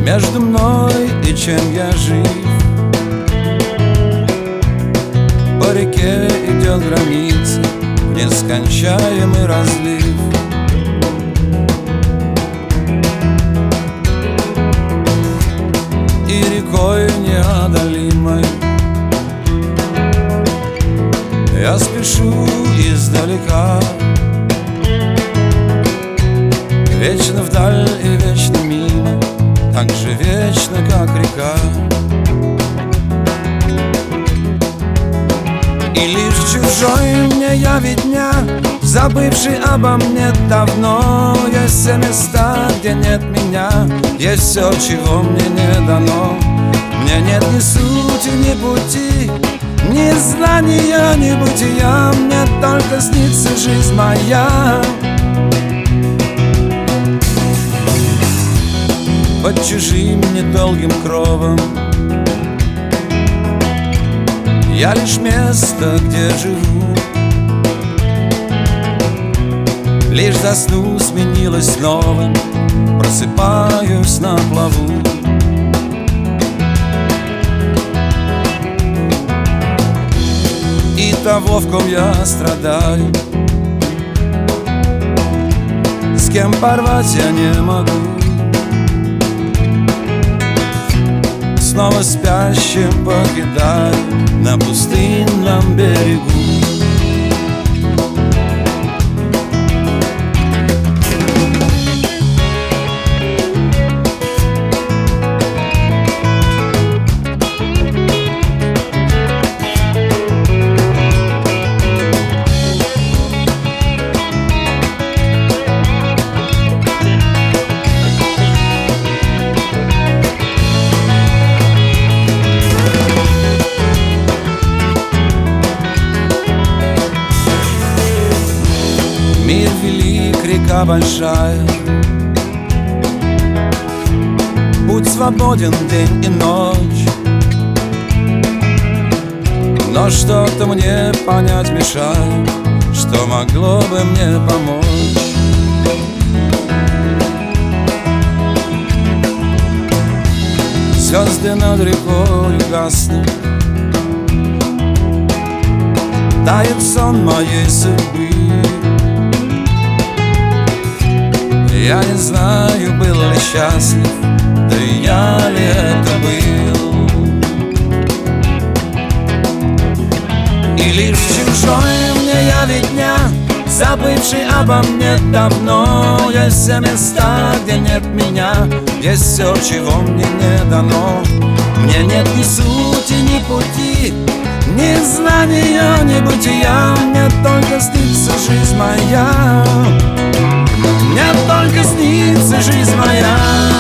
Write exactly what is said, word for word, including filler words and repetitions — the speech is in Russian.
между мной и чем я жив. По реке идет граница в нескончаемый разлив. И рекой неодолимой я спешу издалека, вечно вдаль и вечно мимо, так же вечно, как река. И лишь чужой мне яведня, забывший обо мне давно. Есть все места, где нет меня, есть все, чего мне не дано. Мне нет ни сути, ни пути, ни знания, ни бытия. Мне только снится жизнь моя. Под чужим недолгим кровом я лишь место, где живу. Лишь засну сменилось новым, просыпаюсь на плаву. И того, в ком я страдаю, с кем порвать я не могу. Снова спящим покидаю на пустынном берегу. Мир велик, река большая, путь свободен день и ночь. Но что-то мне понять мешает, что могло бы мне помочь. Звезды над рекой гаснут, тает сон моей судьбы. Я не знаю, был ли счастлив, да и я ли это был. И лишь чужой мне яведня, забывший обо мне давно. Есть все места, где нет меня, есть все, чего мне не дано. Мне нет ни сути, ни пути, ни знания, ни бытия. Мне только снится жизнь моя. Мне только снится жизнь моя.